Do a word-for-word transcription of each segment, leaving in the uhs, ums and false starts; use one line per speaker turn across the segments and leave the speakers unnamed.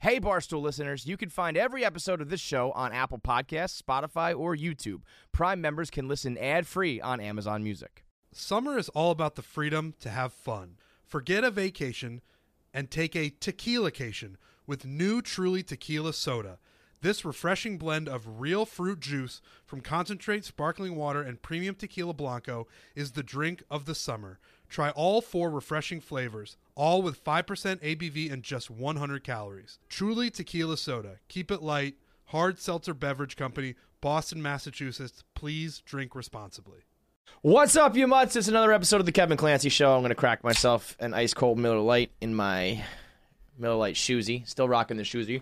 Hey, Barstool listeners, you can find every episode of this show on Apple Podcasts, Spotify, or YouTube. Prime members can listen ad-free on Amazon Music.
Summer is all about the freedom to have fun. Forget a vacation and take a tequila-cation with new Truly Tequila Soda. This refreshing blend of real fruit juice from concentrate sparkling water and premium tequila blanco is the drink of the summer. Try all four refreshing flavors, all with five percent A B V and just one hundred calories. Truly Tequila Soda. Keep it light. Hard Seltzer Beverage Company, Boston, Massachusetts. Please drink responsibly.
What's up, you mutts? It's another episode of the Kevin Clancy Show. I'm going to crack myself an ice-cold Miller Lite in my Miller Lite shoesie. Still rocking the shoesie.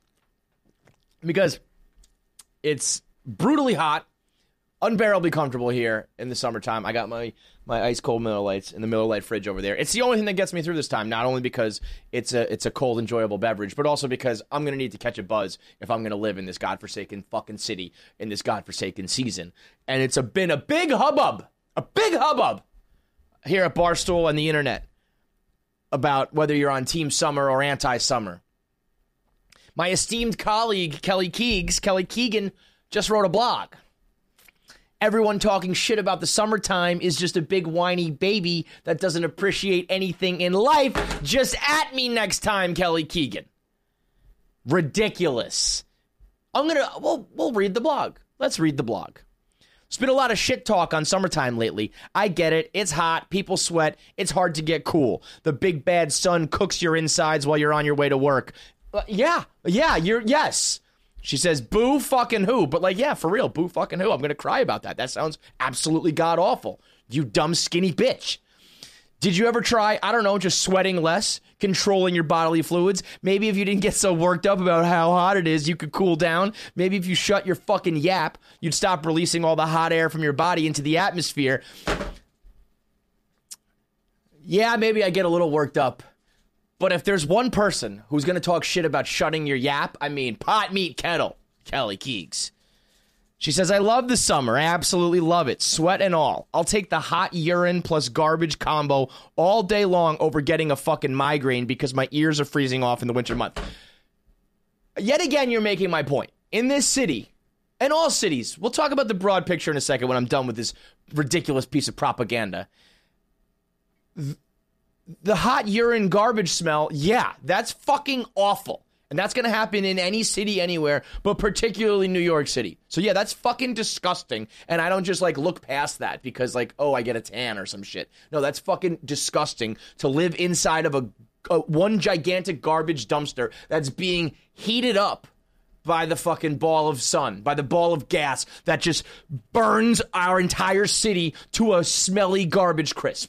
Because it's brutally hot, unbearably comfortable here in the summertime. I got my, my ice-cold Miller Lites in the Miller Lite fridge over there. It's the only thing that gets me through this time, not only because it's a it's a cold, enjoyable beverage, but also because I'm going to need to catch a buzz if I'm going to live in this godforsaken fucking city in this godforsaken season. And it's a, been a big hubbub, a big hubbub here at Barstool and the internet about whether you're on Team Summer or anti-summer. My esteemed colleague, Kelly Keegs, Kelly Keegan, just wrote a blog. Everyone talking shit about the summertime is just a big whiny baby that doesn't appreciate anything in life. Just at me next time, Kelly Keegan. Ridiculous. I'm gonna, we'll, we'll read the blog. Let's read the blog. There's been a lot of shit talk on summertime lately. I get it. It's hot. People sweat. It's hard to get cool. The big bad sun cooks your insides while you're on your way to work. Uh, yeah, yeah, you're, yes. She says, boo fucking who? But like, yeah, for real, boo fucking who? I'm going to cry about that. That sounds absolutely god-awful. You dumb, skinny bitch. Did you ever try, I don't know, just sweating less, controlling your bodily fluids? Maybe if you didn't get so worked up about how hot it is, you could cool down. Maybe if you shut your fucking yap, you'd stop releasing all the hot air from your body into the atmosphere. Yeah, maybe I get a little worked up. But if there's one person who's going to talk shit about shutting your yap, I mean, pot, meat, kettle, Kelly Keegs. She says, I love the summer. I absolutely love it. Sweat and all. I'll take the hot urine plus garbage combo all day long over getting a fucking migraine because my ears are freezing off in the winter month. Yet again, you're making my point. In this city, and all cities, we'll talk about the broad picture in a second when I'm done with this ridiculous piece of propaganda. Th- The hot urine garbage smell, yeah, that's fucking awful. And that's going to happen in any city anywhere, but particularly New York City. So yeah, that's fucking disgusting. And I don't just like look past that because like, oh, I get a tan or some shit. No, that's fucking disgusting to live inside of a, a one gigantic garbage dumpster that's being heated up by the fucking ball of sun, by the ball of gas that just burns our entire city to a smelly garbage crisp.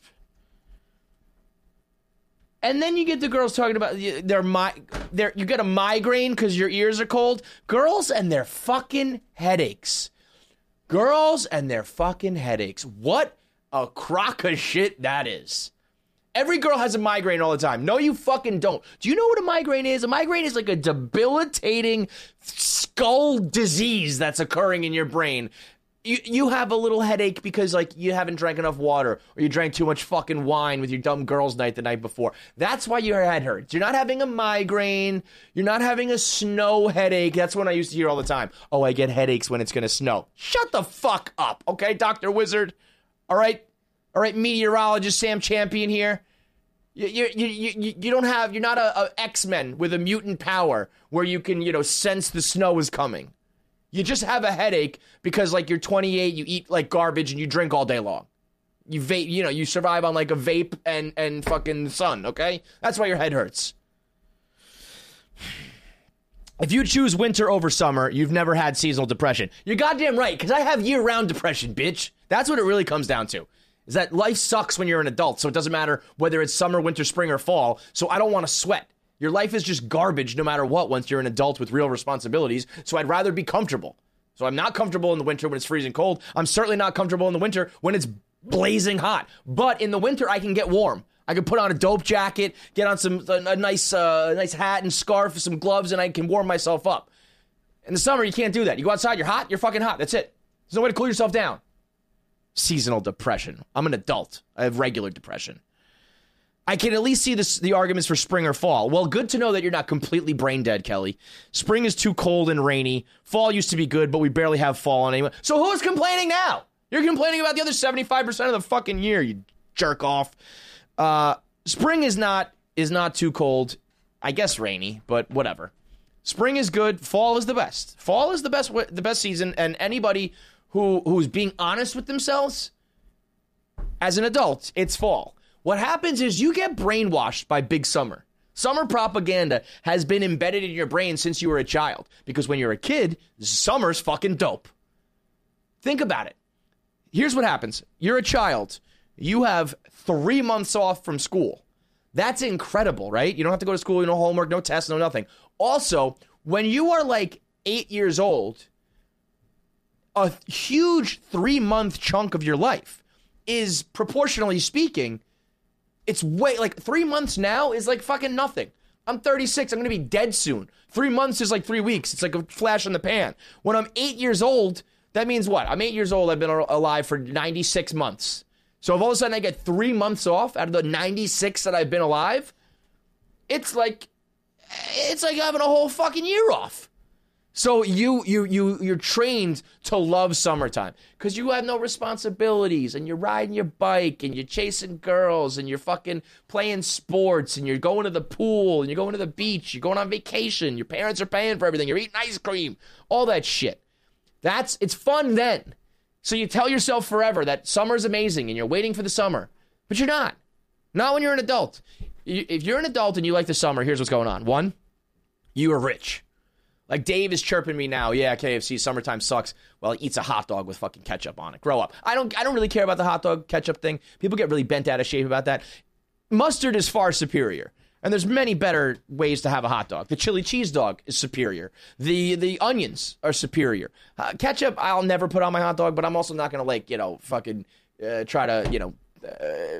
And then you get the girls talking about their mi- their you get a migraine because your ears are cold. Girls and their fucking headaches. Girls and their fucking headaches. What a crock of shit that is. Every girl has a migraine all the time. No, you fucking don't. Do you know what a migraine is? A migraine is like a debilitating skull disease that's occurring in your brain. You you have a little headache because, like, you haven't drank enough water or you drank too much fucking wine with your dumb girls' night the night before. That's why your head hurts. You're not having a migraine. You're not having a snow headache. That's what I used to hear all the time. Oh, I get headaches when it's going to snow. Shut the fuck up, okay, Doctor Wizard? All right? All right, meteorologist Sam Champion here. You, you, you, you, you don't have, you're not a, a X-Men with a mutant power where you can, you know, sense the snow is coming. You just have a headache because, like, you're twenty-eight, you eat, like, garbage, and you drink all day long. You vape, you know, you survive on, like, a vape and, and fucking sun, okay? That's why your head hurts. If you choose winter over summer, you've never had seasonal depression. You're goddamn right, because I have year-round depression, bitch. That's what it really comes down to, is that life sucks when you're an adult, so it doesn't matter whether it's summer, winter, spring, or fall, so I don't want to sweat. Your life is just garbage no matter what once you're an adult with real responsibilities, so I'd rather be comfortable. So I'm not comfortable in the winter when it's freezing cold. I'm certainly not comfortable in the winter when it's blazing hot. But in the winter, I can get warm. I can put on a dope jacket, get on some a, a nice uh, nice hat and scarf, some gloves, and I can warm myself up. In the summer, you can't do that. You go outside, you're hot, you're fucking hot. That's it. There's no way to cool yourself down. Seasonal depression. I'm an adult. I have regular depression. I can at least see this, the arguments for spring or fall. Well, good to know that you're not completely brain dead, Kelly. Spring is too cold and rainy. Fall used to be good, but we barely have fall anymore. So who's complaining now? You're complaining about the other seventy-five percent of the fucking year, you jerk off. Uh, spring is not is not too cold. I guess rainy, but whatever. Spring is good. Fall is the best. Fall is the best the best season, and anybody who who's being honest with themselves as an adult, it's fall. What happens is you get brainwashed by big summer. Summer propaganda has been embedded in your brain since you were a child, because when you're a kid, summer's fucking dope. Think about it. Here's what happens. You're a child. You have three months off from school. That's incredible, right? You don't have to go to school, no homework, no tests, no nothing. Also, when you are like eight years old, a huge three-month chunk of your life is, proportionally speaking, it's way, like three months now is like fucking nothing. I'm thirty-six. I'm going to be dead soon. Three months is like three weeks. It's like a flash in the pan. When I'm eight years old, that means what? I'm eight years old. I've been alive for ninety-six months. So if all of a sudden I get three months off out of the ninety-six that I've been alive, it's like, it's like having a whole fucking year off. So you, you, you, you're trained to love summertime because you have no responsibilities and you're riding your bike and you're chasing girls and you're fucking playing sports and you're going to the pool and you're going to the beach, you're going on vacation, your parents are paying for everything, you're eating ice cream, all that shit. That's, it's fun then. So you tell yourself forever that summer's amazing and you're waiting for the summer, but you're not. Not when you're an adult. If you're an adult and you like the summer, here's what's going on. One, you are rich. Like Dave is chirping me now. Yeah, K F C, summertime sucks. Well, he eats a hot dog with fucking ketchup on it. Grow up. I don't I don't really care about the hot dog ketchup thing. People get really bent out of shape about that. Mustard is far superior. And there's many better ways to have a hot dog. The chili cheese dog is superior. The the onions are superior. Uh, ketchup, I'll never put on my hot dog, but I'm also not going to, like, you know, fucking uh, try to, you know, uh,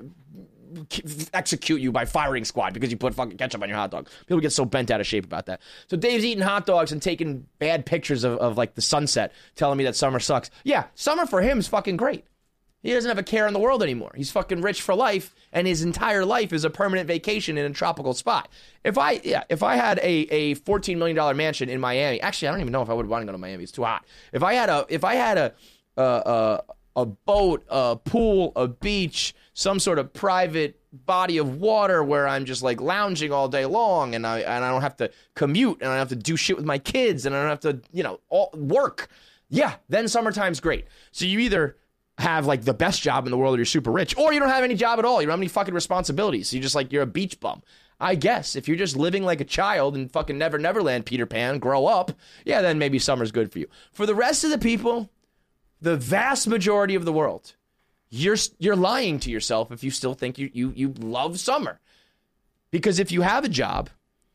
execute you by firing squad because you put fucking ketchup on your hot dog. People get so bent out of shape about that. So Dave's eating hot dogs and taking bad pictures of, of like, the sunset, telling me that summer sucks. Yeah, summer for him is fucking great. He doesn't have a care in the world anymore. He's fucking rich for life, and his entire life is a permanent vacation in a tropical spot. If I yeah, if I had a, a fourteen million dollars mansion in Miami, actually, I don't even know if I would want to go to Miami. It's too hot. If I had a if I had a a a, a boat, a pool, a beach, some sort of private body of water where I'm just like lounging all day long, and I and I don't have to commute, and I don't have to do shit with my kids, and I don't have to you know all, work. Yeah, then summertime's great. So you either have like the best job in the world or you're super rich, or you don't have any job at all. You don't have any fucking responsibilities. So you're just like, you're a beach bum. I guess if you're just living like a child in fucking Never Neverland, Peter Pan, grow up, yeah, then maybe summer's good for you. For the rest of the people, the vast majority of the world, you're you're lying to yourself if you still think you you you love summer. Because if you have a job,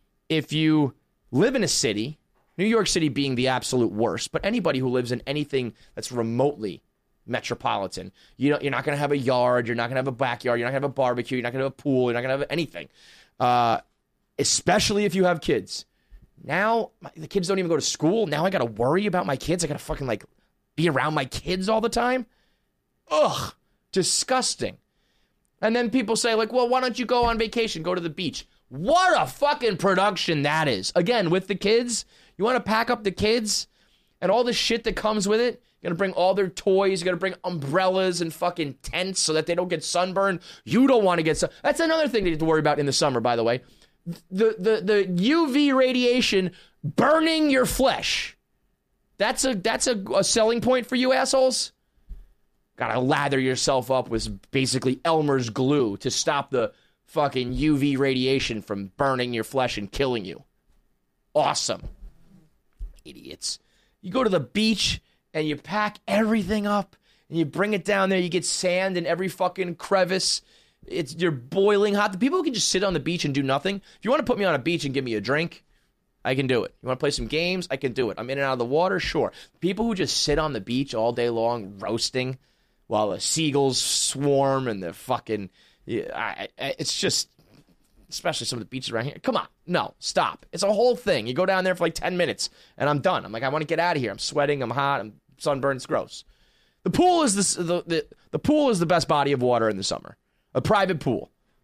if you live in a city, New York City being the absolute worst, but anybody who lives in anything that's remotely metropolitan, you know, you're not going to have a yard, you're not going to have a backyard, you're not going to have a barbecue, you're not going to have a pool, you're not going to have anything. Uh, especially if you have kids. Now, my, the kids don't even go to school. Now I got to worry about my kids. I got to fucking, like, be around my kids all the time. Ugh, disgusting. And then people say, like, well, why don't you go on vacation, go to the beach? What a fucking production that is. Again, with the kids, you want to pack up the kids and all the shit that comes with it? You're going to bring all their toys. You're going to bring umbrellas and fucking tents so that they don't get sunburned. You don't want to get sun. That's another thing that you have to worry about in the summer, by the way. The, the, the U V radiation burning your flesh. That's a that's a, a selling point for you assholes. Got to lather yourself up with basically Elmer's glue to stop the fucking U V radiation from burning your flesh and killing you. Awesome. Idiots. You go to the beach and you pack everything up, and you bring it down there. You get sand in every fucking crevice. It's you're boiling hot. The people who can just sit on the beach and do nothing. If you want to put me on a beach and give me a drink, I can do it. You want to play some games? I can do it. I'm in and out of the water? Sure. People who just sit on the beach all day long roasting while the seagulls swarm and the fucking... Yeah, I, I, it's just... Especially some of the beaches around here. Come on. No, stop. It's a whole thing. You go down there for like ten minutes, and I'm done. I'm like, I want to get out of here. I'm sweating. I'm hot. I'm sunburned. It's gross. The pool is the, the, the, the pool is the best body of water in the summer. A private pool.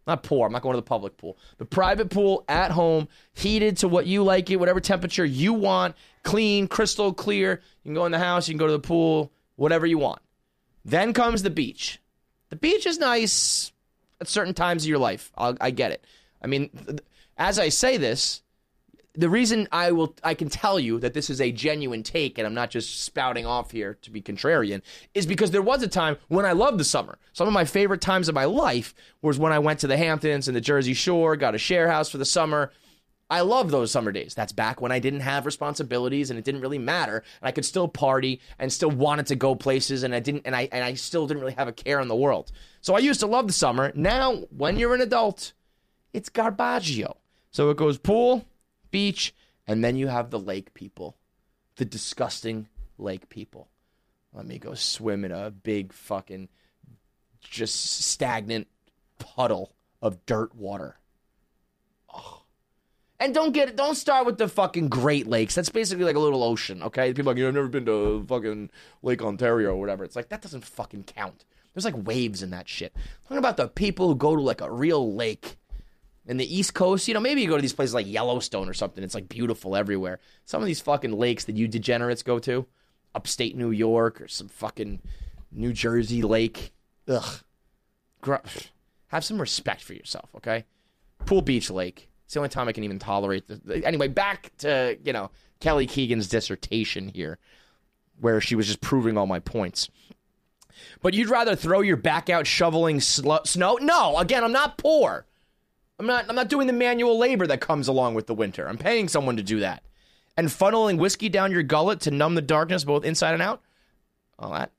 Not poor. I'm not going to the public pool. The private pool at home, heated to what you like it, whatever temperature you want, clean, crystal clear. You can go in the house, you can go to the pool, whatever you want. Then comes the beach. The beach is nice at certain times of your life. I'll, I get it. I mean, as I say this, the reason I will, I can tell you that this is a genuine take and I'm not just spouting off here to be contrarian, is because there was a time when I loved the summer. Some of my favorite times of my life was when I went to the Hamptons and the Jersey Shore, got a share house for the summer. I love those summer days. That's back when I didn't have responsibilities and it didn't really matter. And I could still party and still wanted to go places and I didn't, and I, and I still didn't really have a care in the world. So I used to love the summer. Now, when you're an adult, it's garbaggio. So it goes pool, beach, and then you have the lake people, the disgusting lake people. Let me go swim in a big fucking just stagnant puddle of dirt water. Oh. And don't get don't start with the fucking Great Lakes. That's basically like a little ocean, okay? People are like, you know, I've never been to fucking Lake Ontario or whatever. It's like, that doesn't fucking count. There's like waves in that shit. I'm talking about the people who go to like a real lake. In the East Coast, you know, maybe you go to these places like Yellowstone or something. It's like beautiful everywhere. Some of these fucking lakes that you degenerates go to, upstate New York or some fucking New Jersey lake. Ugh. Have some respect for yourself, okay? Pool Beach Lake. It's the only time I can even tolerate the. Anyway, back to, you know, Kelly Keegan's dissertation here, where she was just proving all my points. But you'd rather throw your back out shoveling sl- snow? No, again, I'm not poor. I'm not I'm not doing the manual labor that comes along with the winter. I'm paying someone to do that. And funneling whiskey down your gullet to numb the darkness both inside and out? Well, that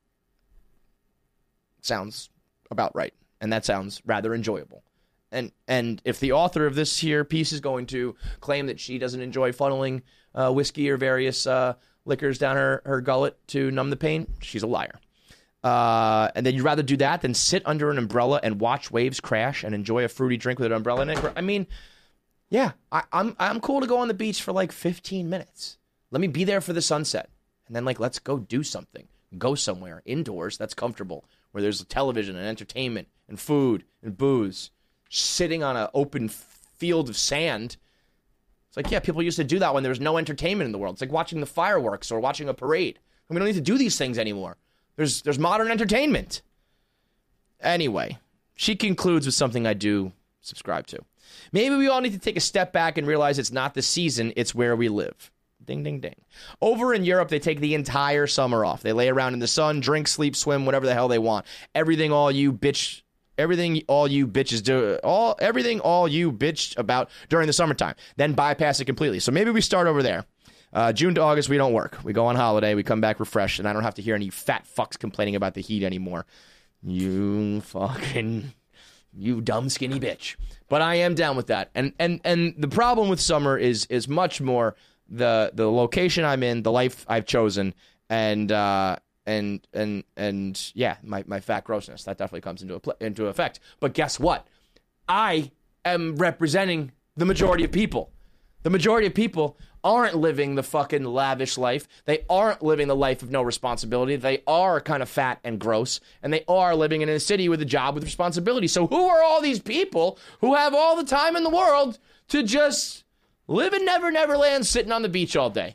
sounds about right. And that sounds rather enjoyable. And and if the author of this here piece is going to claim that she doesn't enjoy funneling uh, whiskey or various uh, liquors down her, her gullet to numb the pain, she's a liar. Uh, and then you'd rather do that than sit under an umbrella and watch waves crash and enjoy a fruity drink with an umbrella in it. I mean, yeah, I, I'm I'm cool to go on the beach for like fifteen minutes. Let me be there for the sunset. And then, like, let's go do something. Go somewhere indoors that's comfortable, where there's television and entertainment and food and booze. Sitting on an open field of sand. It's like, yeah, people used to do that when there was no entertainment in the world. It's like watching the fireworks or watching a parade. And we don't need to do these things anymore. There's there's modern entertainment. Anyway, she concludes with something I do subscribe to. Maybe we all need to take a step back and realize it's not the season, it's where we live. Ding, ding, ding. Over in Europe, they take the entire summer off. They lay around in the sun, drink, sleep, swim, whatever the hell they want. Everything all you bitch, everything all you bitches do, all everything all you bitch about during the summertime. Then bypass it completely. So maybe we start over there. Uh, June to August, we don't work. We go on holiday. We come back refreshed, and I don't have to hear any fat fucks complaining about the heat anymore. You fucking, you dumb skinny bitch. But I am down with that. And and and the problem with summer is is much more the the location I'm in, the life I've chosen, and uh, and and and yeah, my, my fat grossness. That definitely comes into a pl- into effect. But guess what? I am representing the majority of people. The majority of people aren't living the fucking lavish life. They aren't living the life of no responsibility. They are kind of fat and gross, and they are living in a city with a job with responsibility. So who are all these people who have all the time in the world to just live in Never Never Land sitting on the beach all day?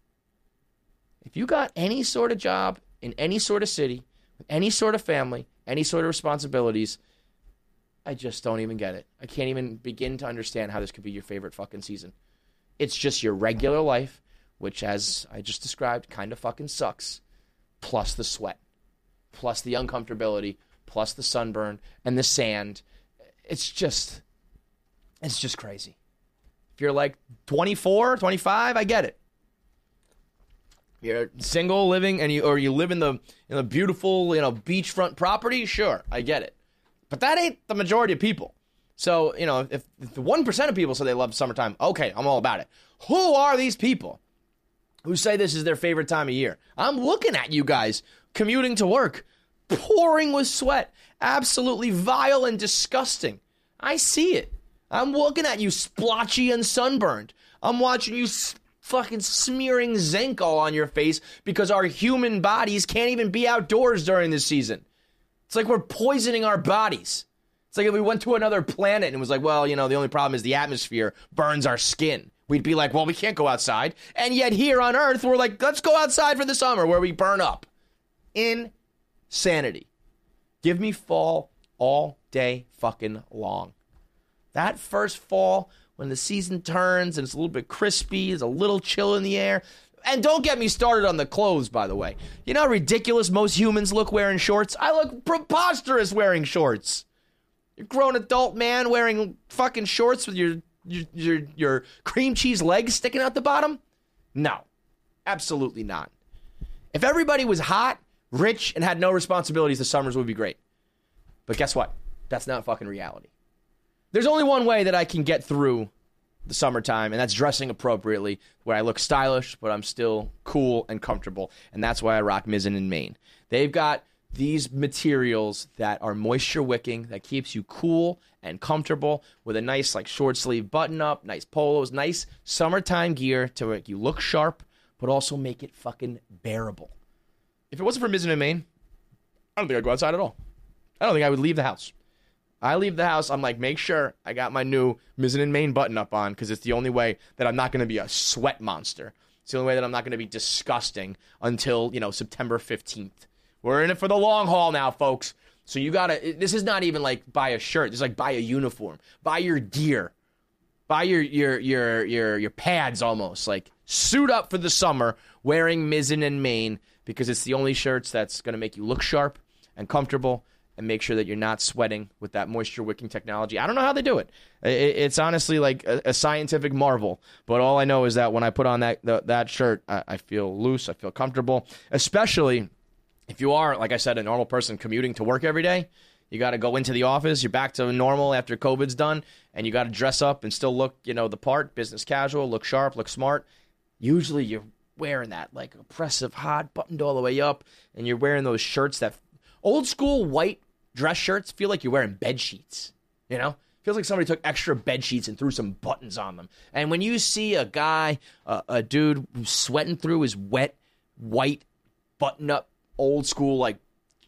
If you got any sort of job in any sort of city, with any sort of family, any sort of responsibilities, I just don't even get it. I can't even begin to understand how this could be your favorite fucking season. It's just your regular life, which, as I just described, kind of fucking sucks, plus the sweat, plus the uncomfortability, plus the sunburn and the sand. It's just, it's just crazy. If you're like twenty-four, twenty-five, I get it. You're single, living, and you or you live in the in a beautiful, you know, beachfront property, sure, I get it. But that ain't the majority of people. So, you know, if, if the one percent of people say they love summertime, okay, I'm all about it. Who are these people who say this is their favorite time of year? I'm looking at you guys commuting to work, pouring with sweat, absolutely vile and disgusting. I see it. I'm looking at you splotchy and sunburned. I'm watching you s- fucking smearing zinc all on your face because our human bodies can't even be outdoors during this season. It's like we're poisoning our bodies. It's like if we went to another planet and was like, well, you know, the only problem is the atmosphere burns our skin. We'd be like, well, we can't go outside. And yet here on Earth, we're like, let's go outside for the summer where we burn up. Insanity. Give me fall all day fucking long. That first fall, when the season turns and it's a little bit crispy, there's a little chill in the air. And don't get me started on the clothes, by the way. You know how ridiculous most humans look wearing shorts? I look preposterous wearing shorts. You're a grown adult man wearing fucking shorts with your, your, your, your cream cheese legs sticking out the bottom? No, absolutely not. If everybody was hot, rich, and had no responsibilities, the summers would be great. But guess what? That's not fucking reality. There's only one way that I can get through the summertime, and that's dressing appropriately, where I look stylish, but I'm still cool and comfortable. And that's why I rock Mizzen and Main. They've got these materials that are moisture wicking, that keeps you cool and comfortable with a nice like short sleeve button up, nice polos, nice summertime gear to make you look sharp, but also make it fucking bearable. If it wasn't for Mizzen and Main, I don't think I'd go outside at all. I don't think I would leave the house. I leave the house, I'm like, make sure I got my new Mizzen and Main button up on, because it's the only way that I'm not going to be a sweat monster. It's the only way that I'm not going to be disgusting until, you know, September fifteenth. We're in it for the long haul now, folks. So you got to, this is not even like buy a shirt. This is like buy a uniform. Buy your gear. Buy your, your, your, your, your pads almost. Like suit up for the summer wearing Mizzen and Main, because it's the only shirts that's going to make you look sharp and comfortable and make sure that you're not sweating with that moisture wicking technology. I don't know how they do it. It's honestly like a, a scientific marvel. But all I know is that when I put on that the, that shirt, I, I feel loose. I feel comfortable, especially if you are, like I said, a normal person commuting to work every day. You got to go into the office. You're back to normal after COVID's done, and you got to dress up and still look, you know, the part, business casual, look sharp, look smart. Usually you're wearing that like oppressive, hot, buttoned all the way up, and you're wearing those shirts that old school white dress shirts feel like you're wearing bed sheets, you know? Feels like somebody took extra bed sheets and threw some buttons on them. And when you see a guy, uh, a dude who's sweating through his wet, white, button-up, old school, like,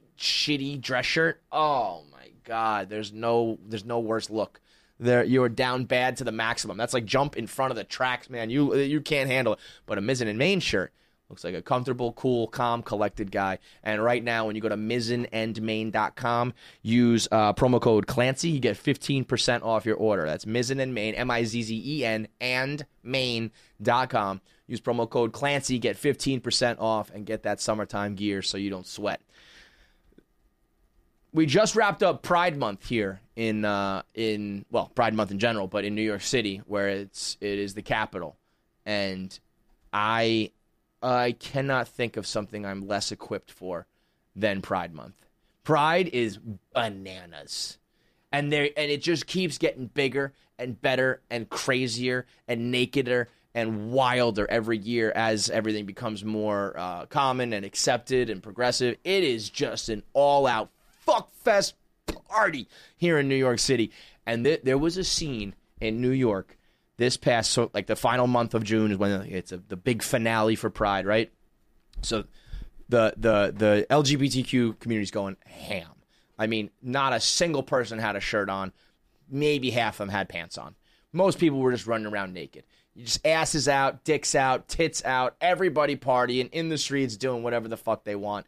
shitty dress shirt, oh my God, there's no there's no worse look. There, you're down bad to the maximum. That's like jump in front of the tracks, man. You you can't handle it. But a Mizzen and Main shirt looks like a comfortable, cool, calm, collected guy. And right now, when you go to mizzen and main dot com, use uh, promo code Clancy, you get fifteen percent off your order. That's Mizzen and Main, M I Z Z E N, and main dot com. Use promo code Clancy, get fifteen percent off, and get that summertime gear so you don't sweat. We just wrapped up Pride Month here in, uh, in well, Pride Month in general, but in New York City, where it's it is the capital. And I... I cannot think of something I'm less equipped for than Pride Month. Pride is bananas. And there, and it just keeps getting bigger and better and crazier and nakeder and wilder every year as everything becomes more uh, common and accepted and progressive. It is just an all-out fuck-fest party here in New York City. And th- there was a scene in New York this past, so like the final month of June is when it's a, the big finale for Pride, right? So the the the L G B T Q community's going ham. I mean, not a single person had a shirt on. Maybe half of them had pants on. Most people were just running around naked. You just asses out, dicks out, tits out, everybody partying in the streets doing whatever the fuck they want.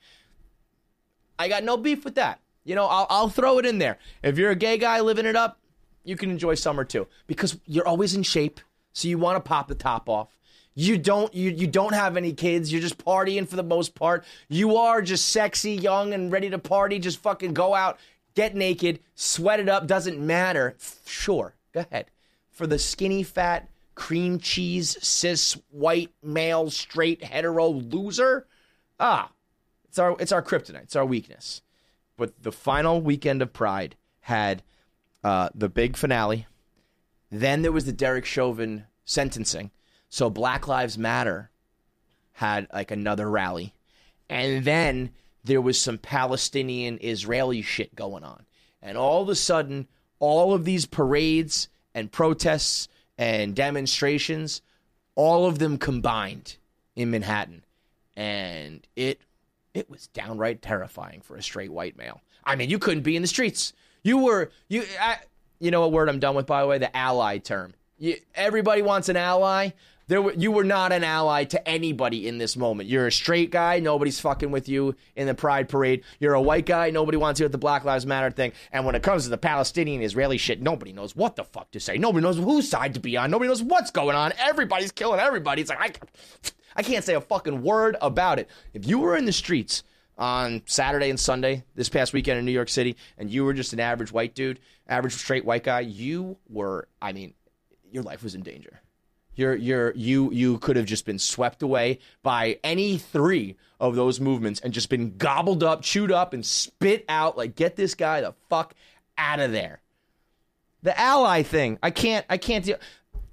I got no beef with that. You know, I'll, I'll throw it in there. If you're a gay guy living it up, you can enjoy summer too, because you're always in shape, so you want to pop the top off. You don't you you don't have any kids. You're just partying for the most part. You are just sexy, young, and ready to party. Just fucking go out, get naked, sweat it up. Doesn't matter. Sure, go ahead. For the skinny, fat, cream cheese, cis, white, male, straight, hetero loser, ah, it's our it's our kryptonite. It's our weakness. But the final weekend of Pride had Uh, the big finale. Then there was the Derek Chauvin sentencing. So Black Lives Matter had like another rally. And then there was some Palestinian-Israeli shit going on. And all of a sudden, all of these parades and protests and demonstrations, all of them combined in Manhattan. And it it was downright terrifying for a straight white male. I mean, you couldn't be in the streets. You were you. I, you know what word I'm done with, by the way? The ally term. You, everybody wants an ally. There, were, you were not an ally to anybody in this moment. You're a straight guy. Nobody's fucking with you in the Pride Parade. You're a white guy. Nobody wants you at the Black Lives Matter thing. And when it comes to the Palestinian Israeli shit, nobody knows what the fuck to say. Nobody knows whose side to be on. Nobody knows what's going on. Everybody's killing everybody. It's like I, I can't say a fucking word about it. If you were in the streets on Saturday and Sunday this past weekend in New York City, and you were just an average white dude, average straight white guy, you were. I mean, your life was in danger. You're, you're, you you could have just been swept away by any three of those movements and just been gobbled up, chewed up, and spit out. Like, get this guy the fuck out of there. The ally thing, I can't, I can't deal.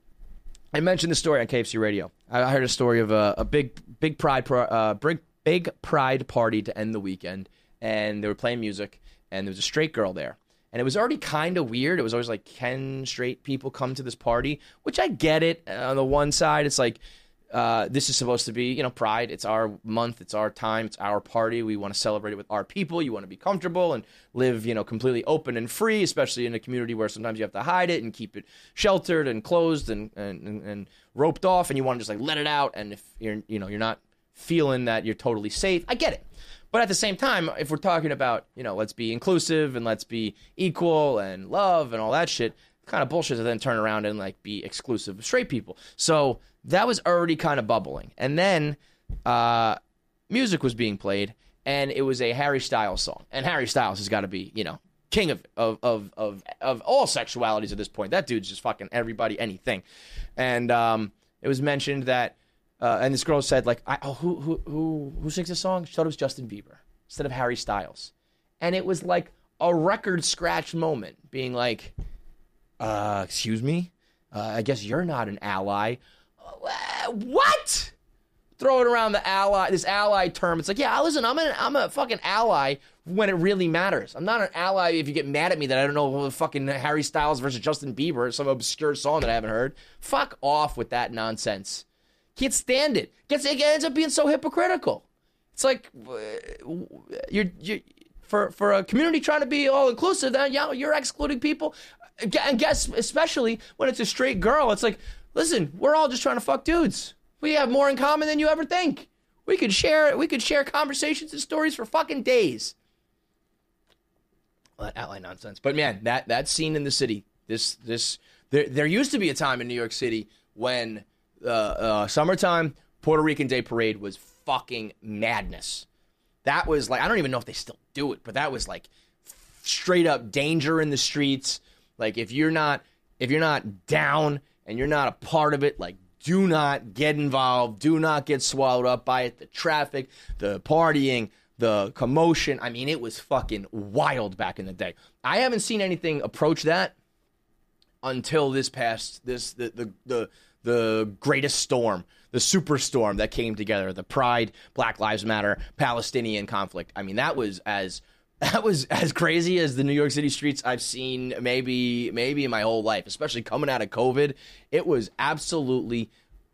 I mentioned the story on K F C Radio. I heard a story of a, a big, big pride, uh, big, big pride party to end the weekend, and they were playing music, and there was a straight girl there. And it was already kind of weird. It was always like, can straight people come to this party? Which I get it. On the one side, it's like, uh, this is supposed to be, you know, Pride. It's our month. It's our time. It's our party. We want to celebrate it with our people. You want to be comfortable and live, you know, completely open and free, especially in a community where sometimes you have to hide it and keep it sheltered and closed and, and, and, and roped off. And you want to just like let it out. And if you're, you know, you're not feeling that you're totally safe, I get it. But at the same time, if we're talking about, you know, let's be inclusive and let's be equal and love and all that shit, kind of bullshit to then turn around and, like, be exclusive of straight people. So that was already kind of bubbling. And then uh, music was being played, and it was a Harry Styles song. And Harry Styles has got to be, you know, king of, of, of, of, of all sexualities at this point. That dude's just fucking everybody, anything. And um, it was mentioned that Uh, and this girl said, like, I, oh, who who who who sings this song? She thought it was Justin Bieber instead of Harry Styles. And it was like a record scratch moment, being like, uh, excuse me? Uh, I guess you're not an ally. Uh, what? Throwing around the ally, this ally term. It's like, yeah, listen, I'm, an, I'm a fucking ally when it really matters. I'm not an ally if you get mad at me that I don't know fucking Harry Styles versus Justin Bieber, some obscure song that I haven't heard. Fuck off with that nonsense. Can't stand it. Gets it ends up being so hypocritical. It's like you're you for for a community trying to be all inclusive. Then yeah, you're excluding people, and guess especially when it's a straight girl. It's like, listen, we're all just trying to fuck dudes. We have more in common than you ever think. We could share we could share conversations and stories for fucking days. Well, that ally nonsense. But man, that that scene in the city. This this there there used to be a time in New York City when. Uh, uh, summertime Puerto Rican Day Parade was fucking madness. That was like, I don't even know if they still do it, but that was like straight up danger in the streets. Like if you're not, if you're not down and you're not a part of it, like do not get involved. Do not get swallowed up by it. The traffic, the partying, the commotion. I mean, it was fucking wild back in the day. I haven't seen anything approach that until this past, this, the, the, the, the greatest storm, the superstorm that came together, the Pride, Black Lives Matter, Palestinian conflict. I mean, that was as that was as crazy as the New York City streets I've seen maybe maybe in my whole life, especially coming out of COVID. It was absolutely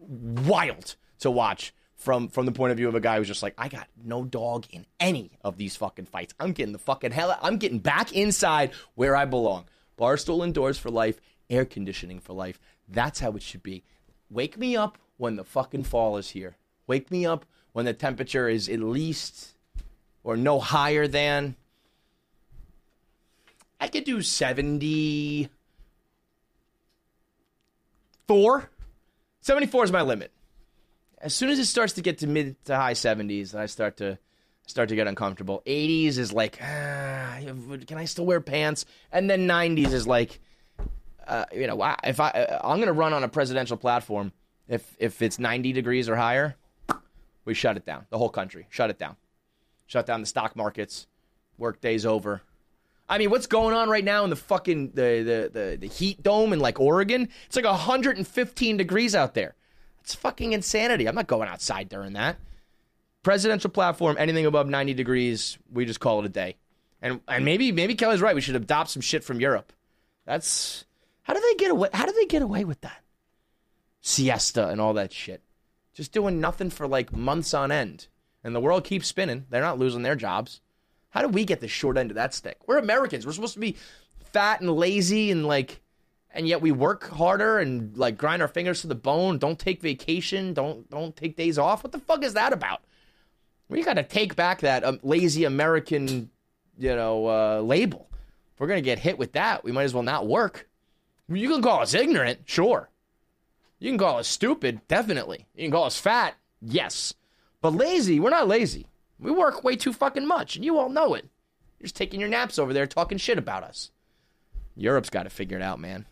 wild to watch from from the point of view of a guy who's just like, I got no dog in any of these fucking fights. I'm getting the fucking hell. I'm getting back inside where I belong. Barstool indoors for life, air conditioning for life. That's how it should be. Wake me up when the fucking fall is here. Wake me up when the temperature is at least or no higher than. I could do seventy-four. seventy-four is my limit. As soon as it starts to get to mid to high seventies, I start to start to get uncomfortable. eighties is like, ah, can I still wear pants? And then nineties is like, Uh, you know, if I, I'm going to run on a presidential platform, if if it's ninety degrees or higher, we shut it down. The whole country, shut it down. Shut down the stock markets. Work day's over. I mean, what's going on right now in the fucking, the, the, the, the heat dome in like Oregon? It's like one hundred fifteen degrees out there. It's fucking insanity. I'm not going outside during that. Presidential platform, anything above ninety degrees, we just call it a day. And and maybe maybe Kelly's right. We should adopt some shit from Europe. That's... How do they get away? How do they get away with that? Siesta and all that shit. Just doing nothing for like months on end. And the world keeps spinning. They're not losing their jobs. How do we get the short end of that stick? We're Americans. We're supposed to be fat and lazy and like, and yet we work harder and like grind our fingers to the bone. Don't take vacation. Don't don't take days off. What the fuck is that about? We got to take back that um, lazy American, you know, uh, label. If we're gonna get hit with that, we might as well not work. You can call us ignorant, sure. You can call us stupid, definitely. You can call us fat, yes. But lazy, we're not lazy. We work way too fucking much, and you all know it. You're just taking your naps over there talking shit about us. Europe's got to figure it out, man.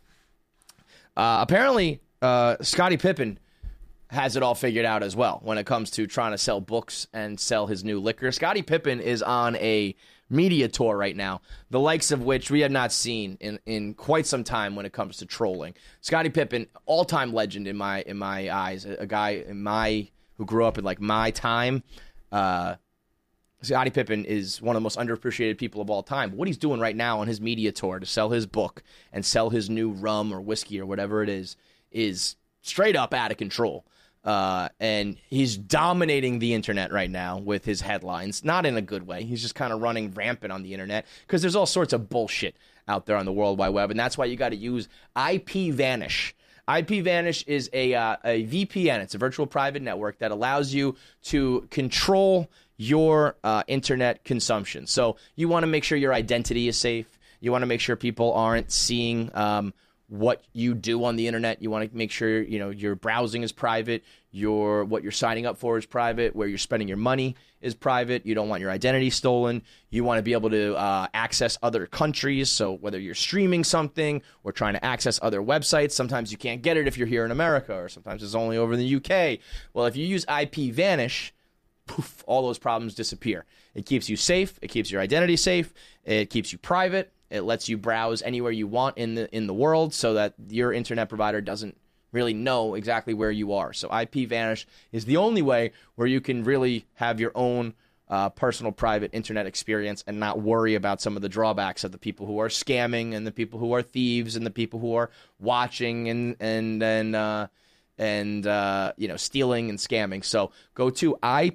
Uh, apparently, uh, Scottie Pippen has it all figured out as well when it comes to trying to sell books and sell his new liquor. Scottie Pippen is on a media tour right now, the likes of which we have not seen in, in quite some time when it comes to trolling. Scottie Pippen, all-time legend in my in my eyes, a, a guy in my who grew up in like my time. Uh, Scottie Pippen is one of the most underappreciated people of all time. What he's doing right now on his media tour to sell his book and sell his new rum or whiskey or whatever it is is straight up out of control. Uh, and he's dominating the internet right now with his headlines, not in a good way. He's just kind of running rampant on the internet because there's all sorts of bullshit out there on the World Wide Web, and that's why you got to use IPVanish. IPVanish is a uh, a V P N. It's a virtual private network that allows you to control your uh, internet consumption. So you want to make sure your identity is safe. You want to make sure people aren't seeing um, what you do on the internet. You want to make sure, you know, your browsing is private, your what you're signing up for is private, where you're spending your money is private. You don't want your identity stolen. You want to be able to uh, access other countries. So whether you're streaming something or trying to access other websites, sometimes you can't get it if you're here in America, or sometimes it's only over in the U K. Well, if you use IPVanish, poof, all those problems disappear. It keeps you safe. It keeps your identity safe. It keeps you private. It lets you browse anywhere you want in the in the world so that your internet provider doesn't really know exactly where you are. So IPVanish is the only way where you can really have your own uh, personal private internet experience and not worry about some of the drawbacks of the people who are scamming and the people who are thieves and the people who are watching and and and uh, and uh, you know, stealing and scamming. So go to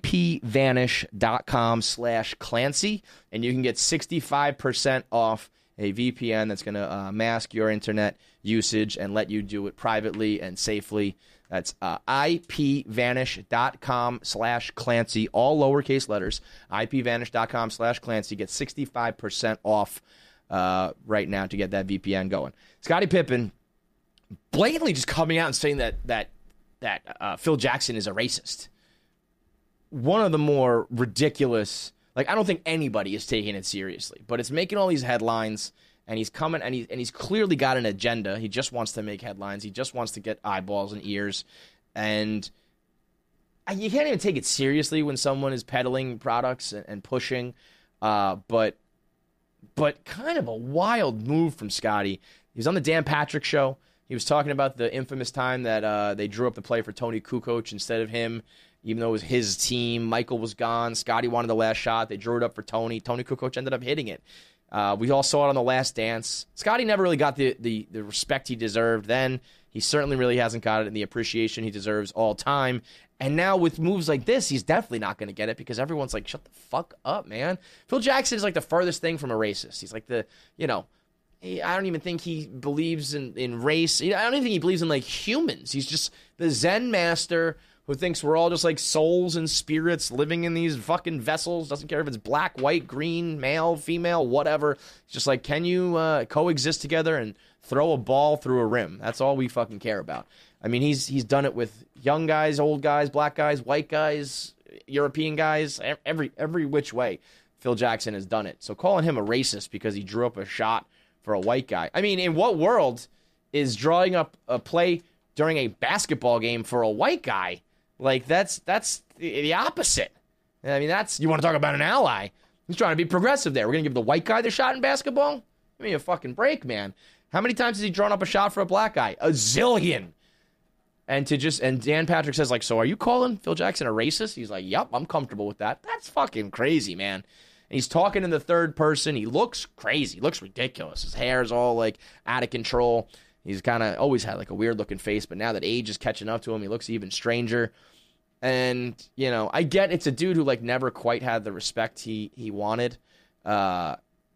IPVanish.com slash Clancy and you can get sixty-five percent off a V P N that's going to uh, mask your internet usage and let you do it privately and safely. That's uh, IPVanish.com slash Clancy, all lowercase letters. IPVanish.com slash Clancy. Get sixty-five percent off uh, right now to get that V P N going. Scottie Pippen blatantly just coming out and saying that that that uh, Phil Jackson is a racist. One of the more ridiculous. Like, I don't think anybody is taking it seriously, but it's making all these headlines, and he's coming, and, he, and he's clearly got an agenda. He just wants to make headlines. He just wants to get eyeballs and ears, and you can't even take it seriously when someone is peddling products and, and pushing, uh, but but kind of a wild move from Scotty. He was on the Dan Patrick Show. He was talking about the infamous time that uh, they drew up the play for Tony Kukoc instead of him. Even though it was his team, Michael was gone. Scotty wanted the last shot. They drew it up for Tony. Tony Kukoc ended up hitting it. Uh, we all saw it on The Last Dance. Scotty never really got the, the, the respect he deserved then. He certainly really hasn't got it in the appreciation he deserves all time. And now with moves like this, he's definitely not going to get it because everyone's like, shut the fuck up, man. Phil Jackson is like the furthest thing from a racist. He's like the, you know, he, I don't even think he believes in, in race. I don't even think he believes in, like, humans. He's just the Zen master who thinks we're all just like souls and spirits living in these fucking vessels. Doesn't care if it's black, white, green, male, female, whatever. It's just like, can you uh, coexist together and throw a ball through a rim? That's all we fucking care about. I mean, he's he's done it with young guys, old guys, black guys, white guys, European guys, every every which way. Phil Jackson has done it. So calling him a racist because he drew up a shot for a white guy. I mean, in what world is drawing up a play during a basketball game for a white guy? Like, that's that's the, the opposite. I mean, that's, you want to talk about an ally. He's trying to be progressive there. We're going to give the white guy the shot in basketball? Give me a fucking break, man. How many times has he drawn up a shot for a black guy? A zillion. And to just, and Dan Patrick says, like, so are you calling Phil Jackson a racist? He's like, yep, I'm comfortable with that. That's fucking crazy, man. And he's talking in the third person. He looks crazy. He looks ridiculous. His hair is all, like, out of control. He's kind of always had like a weird looking face, but now that age is catching up to him, he looks even stranger. And, you know, I get it's a dude who like never quite had the respect he, he wanted uh,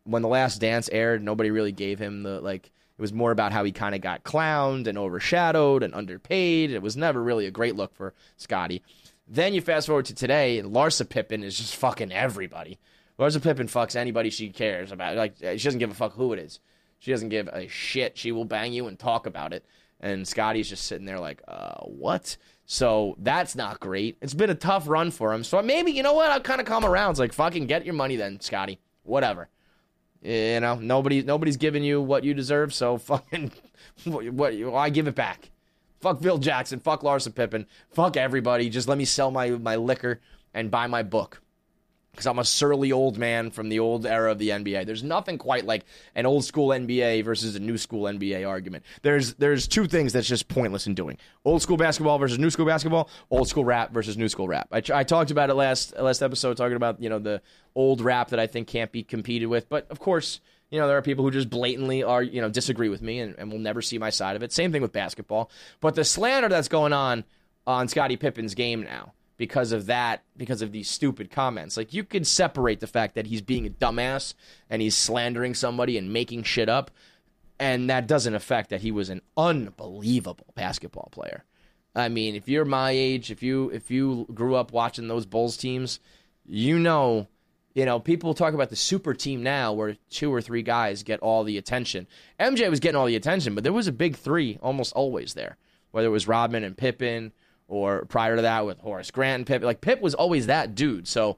when The Last Dance aired, nobody really gave him the, like, it was more about how he kind of got clowned and overshadowed and underpaid. It was never really a great look for Scottie. Then you fast forward to today, and Larsa Pippen is just fucking everybody. Larsa Pippen fucks anybody she cares about. Like, she doesn't give a fuck who it is. She doesn't give a shit. She will bang you and talk about it. And Scottie's just sitting there like, uh, what? So that's not great. It's been a tough run for him. So maybe, you know what? I'll kind of come around. It's like, fucking get your money then, Scottie. Whatever. You know, nobody, nobody's giving you what you deserve, so fucking, what, what, I give it back. Fuck Phil Jackson. Fuck Larsa Pippen. Fuck everybody. Just let me sell my, my liquor and buy my book. Because I'm a surly old man from the old era of the N B A. There's nothing quite like an old school N B A versus a new school N B A argument. There's there's two things that's just pointless in doing. Old school basketball versus new school basketball. Old school rap versus new school rap. I, I talked about it last last episode, talking about, you know, the old rap that I think can't be competed with. But, of course, you know, there are people who just blatantly are, you know, disagree with me and, and will never see my side of it. Same thing with basketball. But the slander that's going on on Scottie Pippen's game now, because of that, because of these stupid comments. Like, you could separate the fact that he's being a dumbass and he's slandering somebody and making shit up, and that doesn't affect that he was an unbelievable basketball player. I mean, if you're my age, if you if you grew up watching those Bulls teams, you know, you know, people talk about the super team now where two or three guys get all the attention. M J was getting all the attention, but there was a big three almost always there, whether it was Rodman and Pippen, or prior to that with Horace Grant and Pip. Like, Pip was always that dude. So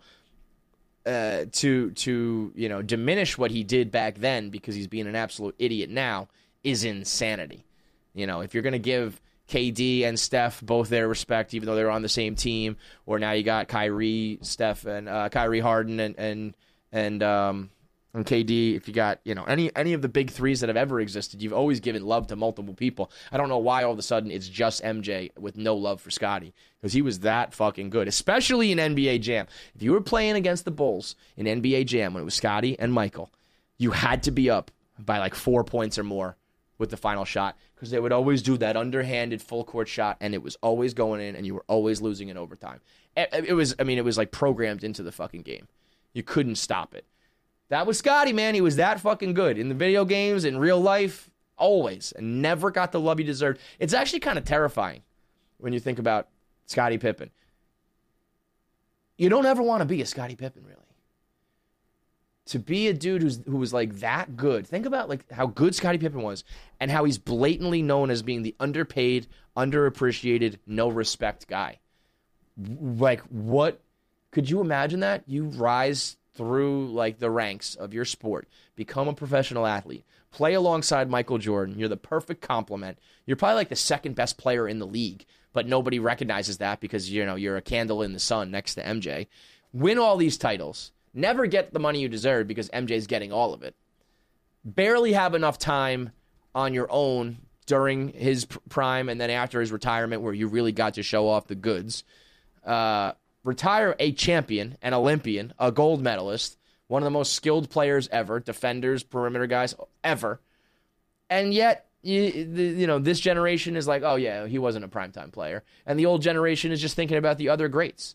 uh, to, to you know, diminish what he did back then because he's being an absolute idiot now is insanity. You know, if you're going to give K D and Steph both their respect, even though they're on the same team, or now you got Kyrie, Steph, and uh, Kyrie Harden and and and um, and K D, if you got, you know, any any of the big threes that have ever existed, you've always given love to multiple people. I don't know why all of a sudden it's just M J with no love for Scottie, because he was that fucking good, especially in N B A Jam. If you were playing against the Bulls in N B A Jam when it was Scottie and Michael, you had to be up by like four points or more with the final shot, because they would always do that underhanded full court shot, and it was always going in, and you were always losing in overtime. It, it was, I mean, it was like programmed into the fucking game. You couldn't stop it. That was Scottie, man. He was that fucking good. In the video games, in real life, always. And never got the love he deserved. It's actually kind of terrifying when you think about Scottie Pippen. You don't ever want to be a Scottie Pippen, really. To be a dude who's, who was like that good. Think about like how good Scottie Pippen was and how he's blatantly known as being the underpaid, underappreciated, no respect guy. Like, what? Could you imagine that? You rise through like the ranks of your sport, become a professional athlete, play alongside Michael Jordan. You're the perfect complement. You're probably like the second best player in the league, but nobody recognizes that because, you know, you're a candle in the sun next to M J. Win all these titles. Never get the money you deserve because M J's getting all of it. Barely have enough time on your own during his prime and then after his retirement where you really got to show off the goods. Uh, retire a champion, an Olympian, a gold medalist, one of the most skilled players ever, defenders, perimeter guys ever. And yet, you, you know, this generation is like, oh yeah, he wasn't a primetime player. And the old generation is just thinking about the other greats.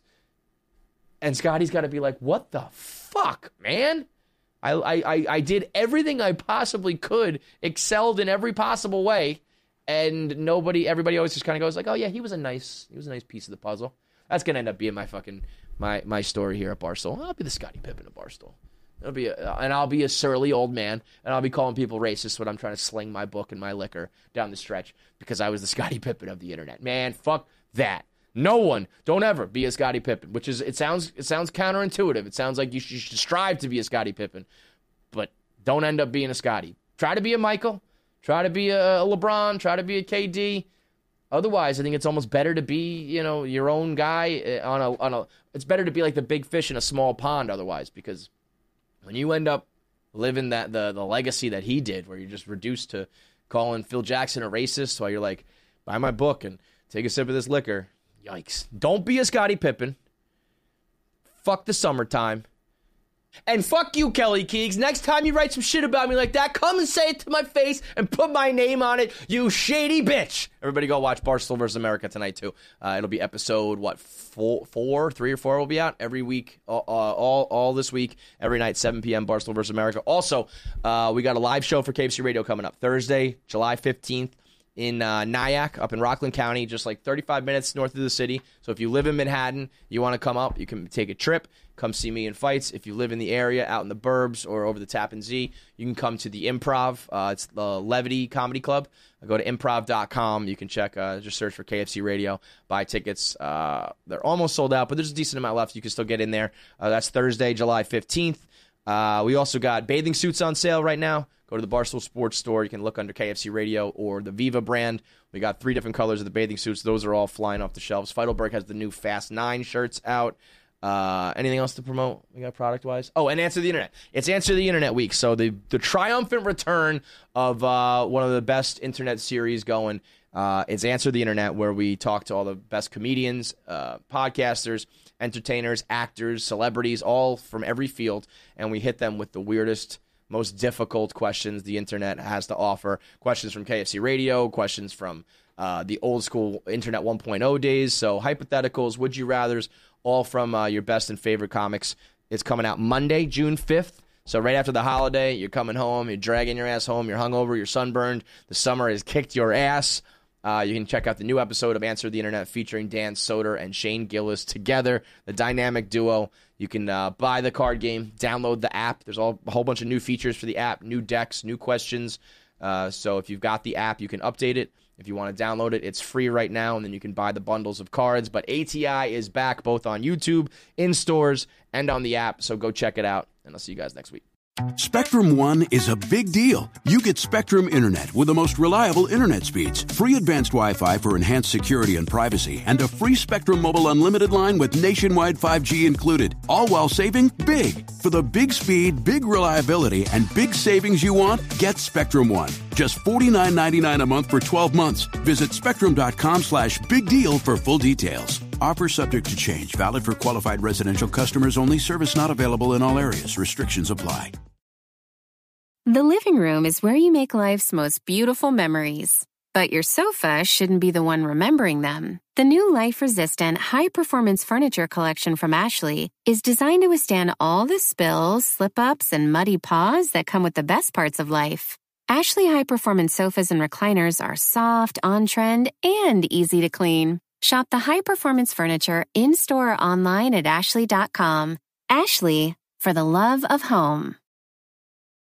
And Scottie's got to be like, what the fuck, man? I, I, I did everything I possibly could, excelled in every possible way, and nobody, everybody always just kind of goes like, oh yeah, he was a nice, he was a nice piece of the puzzle. That's gonna end up being my fucking my my story here at Barstool. I'll be the Scottie Pippen of Barstool. It'll be, a, and I'll be a surly old man, and I'll be calling people racist when I'm trying to sling my book and my liquor down the stretch because I was the Scottie Pippen of the internet. Man, fuck that. No one, don't ever be a Scottie Pippen, which is, it sounds it sounds counterintuitive. It sounds like you should, you should strive to be a Scottie Pippen, but don't end up being a Scottie. Try to be a Michael. Try to be a LeBron. Try to be a K D. Otherwise, I think it's almost better to be, you know, your own guy on a on a. It's better to be like the big fish in a small pond. Otherwise, because when you end up living that the the legacy that he did, where you're just reduced to calling Phil Jackson a racist, while you're like, buy my book and take a sip of this liquor. Yikes! Don't be a Scottie Pippen. Fuck the summertime. And fuck you, Kelly Keegs. Next time you write some shit about me like that, come and say it to my face and put my name on it, you shady bitch. Everybody go watch Barstool versus America tonight, too. Uh, it'll be episode, what, four, four, three or four will be out every week, uh, all all this week, every night, seven p.m., Barstool versus America. Also, uh, we got a live show for K F C Radio coming up Thursday, July fifteenth. In uh, Nyack, up in Rockland County, just like thirty-five minutes north of the city. So if you live in Manhattan, you want to come up, you can take a trip, come see me in fights. If you live in the area, out in the burbs or over the Tappan Zee, you can come to the Improv. Uh, it's the Levity Comedy Club. Go to improv dot com. You can check, uh, just search for K F C Radio, buy tickets. Uh, they're almost sold out, but there's a decent amount left. You can still get in there. Uh, that's Thursday, July fifteenth. Uh, we also got bathing suits on sale right now. Go to the Barstool Sports Store. You can look under K F C Radio or the Viva brand. We got three different colors of the bathing suits. Those are all flying off the shelves. Feidelberg has the new Fast Nine shirts out. Uh, anything else to promote? We got product-wise? Oh, and Answer the Internet. It's Answer the Internet week. So the, the triumphant return of uh, one of the best internet series going. Uh, it's Answer the Internet, where we talk to all the best comedians, uh, podcasters, entertainers, actors, celebrities, all from every field, and we hit them with the weirdest, most difficult questions the internet has to offer. Questions from K F C Radio, questions from uh, the old school Internet one point oh days. So hypotheticals, would you rathers, all from uh, your best and favorite comics. It's coming out Monday, June fifth. So right after the holiday, you're coming home, you're dragging your ass home, you're hungover, you're sunburned, the summer has kicked your ass. Uh, you can check out the new episode of Answer the Internet featuring Dan Soder and Shane Gillis together, the dynamic duo. You can uh, buy the card game, download the app. There's all, a whole bunch of new features for the app, new decks, new questions. Uh, so if you've got the app, you can update it. If you want to download it, it's free right now, and then you can buy the bundles of cards. But A T I is back both on YouTube, in stores, and on the app, so go check it out, and I'll see you guys next week.
Spectrum One is a big deal. You get Spectrum Internet with the most reliable internet speeds, free advanced Wi-Fi for enhanced security and privacy, and a free Spectrum Mobile Unlimited line with nationwide five G included, all while saving big. For the big speed, big reliability, and big savings you want, get Spectrum One. Just forty-nine ninety-nine a month for twelve months. Visit spectrum.com slash big deal for full details. Offer subject to change. Valid for qualified residential customers only. Service not available in all areas. Restrictions apply.
The living room is where you make life's most beautiful memories. But your sofa shouldn't be the one remembering them. The new life-resistant, high-performance furniture collection from Ashley is designed to withstand all the spills, slip-ups, and muddy paws that come with the best parts of life. Ashley high-performance sofas and recliners are soft, on-trend, and easy to clean. Shop the high-performance furniture in-store or online at ashley dot com. Ashley, for the love of home.